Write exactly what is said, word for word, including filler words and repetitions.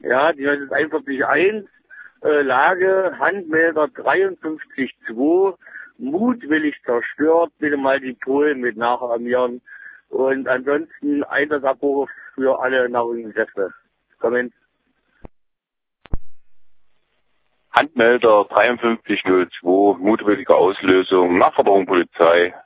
Ja, die neunhunderteinundvierzig eins, äh, Lage, Handmelder dreiundfünfzig zwei, mutwillig zerstört, bitte mal die Polen mit nachalarmieren. Und ansonsten Einsatzabbruch für alle Nahrungsgeschäfte. Kommen. Handmelder dreiundfünfzig null zwei, mutwillige Auslösung, Nachforderung Polizei.